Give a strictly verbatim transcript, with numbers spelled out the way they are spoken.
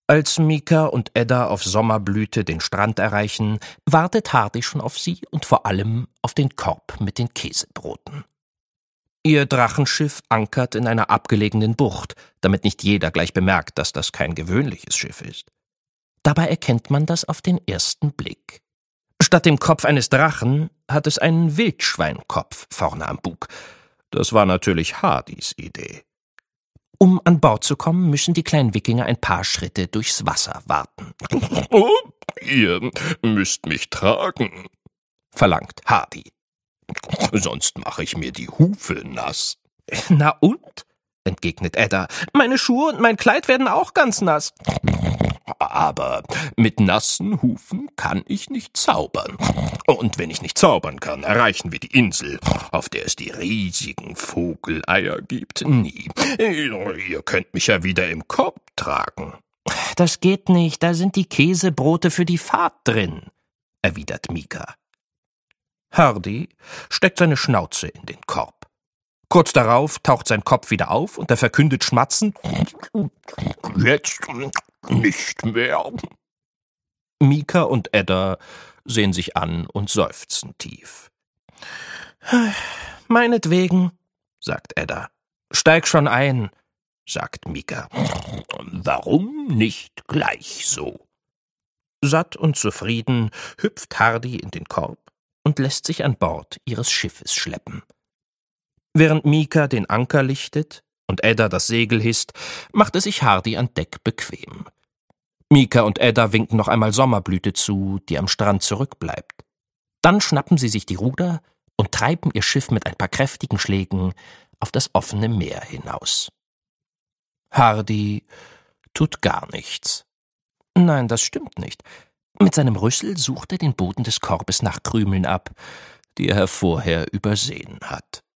Als Mika und Edda auf Sommerblüte den Strand erreichen, wartet Hardy schon auf sie und vor allem auf den Korb mit den Käsebroten. Ihr Drachenschiff ankert in einer abgelegenen Bucht, damit nicht jeder gleich bemerkt, dass das kein gewöhnliches Schiff ist. Dabei erkennt man das auf den ersten Blick. Statt dem Kopf eines Drachen hat es einen Wildschweinkopf vorne am Bug. Das war natürlich Hardys Idee. Um an Bord zu kommen, müssen die kleinen Wikinger ein paar Schritte durchs Wasser warten. Oh, ihr müsst mich tragen, verlangt Hardy. Sonst mache ich mir die Hufe nass. Na und? Entgegnet Edda. Meine Schuhe und mein Kleid werden auch ganz nass. Aber mit nassen Hufen kann ich nicht zaubern. Und wenn ich nicht zaubern kann, erreichen wir die Insel, auf der es die riesigen Vogeleier gibt, nie. Ihr könnt mich ja wieder im Korb tragen. Das geht nicht, da sind die Käsebrote für die Fahrt drin, erwidert Mika. Hardy steckt seine Schnauze in den Korb. Kurz darauf taucht sein Kopf wieder auf und er verkündet schmatzend: Jetzt nicht mehr. Mika und Edda sehen sich an und seufzen tief. Meinetwegen, sagt Edda. Steig schon ein, sagt Mika. Warum nicht gleich so? Satt und zufrieden hüpft Hardy in den Korb und lässt sich an Bord ihres Schiffes schleppen. Während Mika den Anker lichtet und Edda das Segel hisst, macht es sich Hardy an Deck bequem. Mika und Edda winken noch einmal Sommerblüte zu, die am Strand zurückbleibt. Dann schnappen sie sich die Ruder und treiben ihr Schiff mit ein paar kräftigen Schlägen auf das offene Meer hinaus. Hardy tut gar nichts. Nein, das stimmt nicht. Mit seinem Rüssel sucht er den Boden des Korbes nach Krümeln ab, die er vorher übersehen hat.